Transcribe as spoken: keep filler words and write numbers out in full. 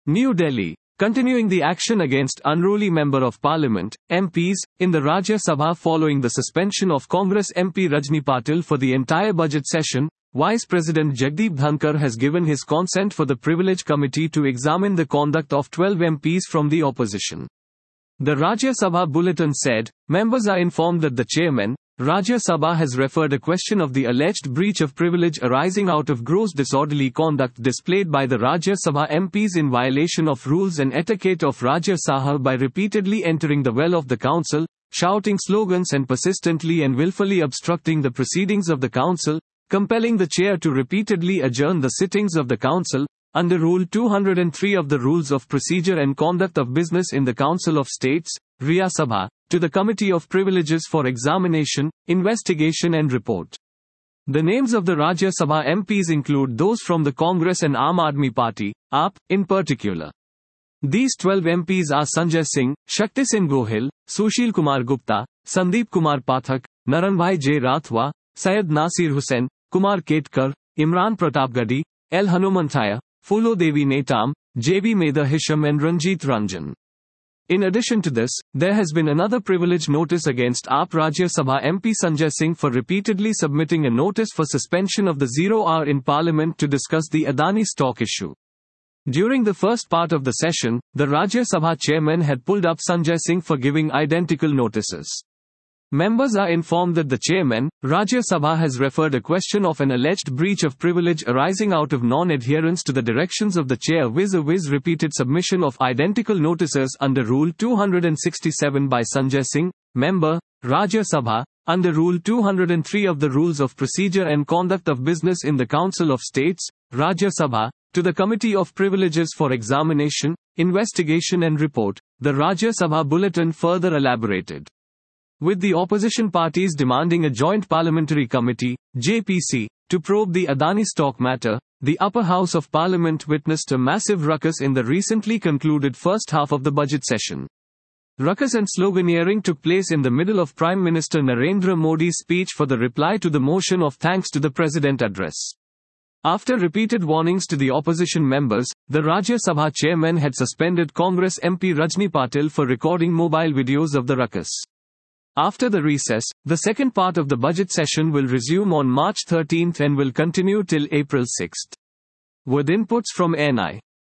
New Delhi. Continuing the action against unruly Member of Parliament, M Ps, in the Rajya Sabha following the suspension of Congress M P Rajni Patil for the entire budget session, Vice President Jagdeep Dhankar has given his consent for the Privilege Committee to examine the conduct of twelve M Ps from the opposition. The Rajya Sabha bulletin said, members are informed that the chairman, Rajya Sabha has referred a question of the alleged breach of privilege arising out of gross disorderly conduct displayed by the Rajya Sabha M Ps in violation of rules and etiquette of Rajya Sabha by repeatedly entering the well of the council, shouting slogans and persistently and willfully obstructing the proceedings of the council, compelling the chair to repeatedly adjourn the sittings of the council, under Rule two hundred three of the Rules of Procedure and Conduct of Business in the Council of States, Rajya Sabha, to the Committee of Privileges for examination, investigation and report. The names of the Rajya Sabha M Ps include those from the Congress and Aam Aadmi Party, A P, in particular. These twelve M Ps are Sanjay Singh, Shakti Singh Gohil, Sushil Kumar Gupta, Sandeep Kumar Pathak, Naranbhai J. Rathwa, Syed Nasir Hussain, Kumar Ketkar, Imran Pratapgadi, L. Hanumanthaya, Fulo Devi Netam, J B Medha Hisham and Ranjit Ranjan. In addition to this, there has been another privilege notice against A P Rajya Sabha M P Sanjay Singh for repeatedly submitting a notice for suspension of the zero hour in Parliament to discuss the Adani stock issue. During the first part of the session, the Rajya Sabha chairman had pulled up Sanjay Singh for giving identical notices. Members are informed that the chairman, Rajya Sabha, has referred a question of an alleged breach of privilege arising out of non-adherence to the directions of the chair vis-a-vis repeated submission of identical notices under Rule two hundred sixty-seven by Sanjay Singh, member, Rajya Sabha, under Rule two hundred three of the Rules of Procedure and Conduct of Business in the Council of States, Rajya Sabha, to the Committee of Privileges for examination, investigation and report, the Rajya Sabha bulletin further elaborated. With the opposition parties demanding a joint parliamentary committee, J P C, to probe the Adani stock matter, the upper house of parliament witnessed a massive ruckus in the recently concluded first half of the budget session. Ruckus and sloganeering took place in the middle of Prime Minister Narendra Modi's speech for the reply to the motion of thanks to the President address. After repeated warnings to the opposition members, the Rajya Sabha chairman had suspended Congress M P Rajni Patil for recording mobile videos of the ruckus. After the recess, the second part of the budget session will resume on March thirteenth and will continue till April sixth. With inputs from N I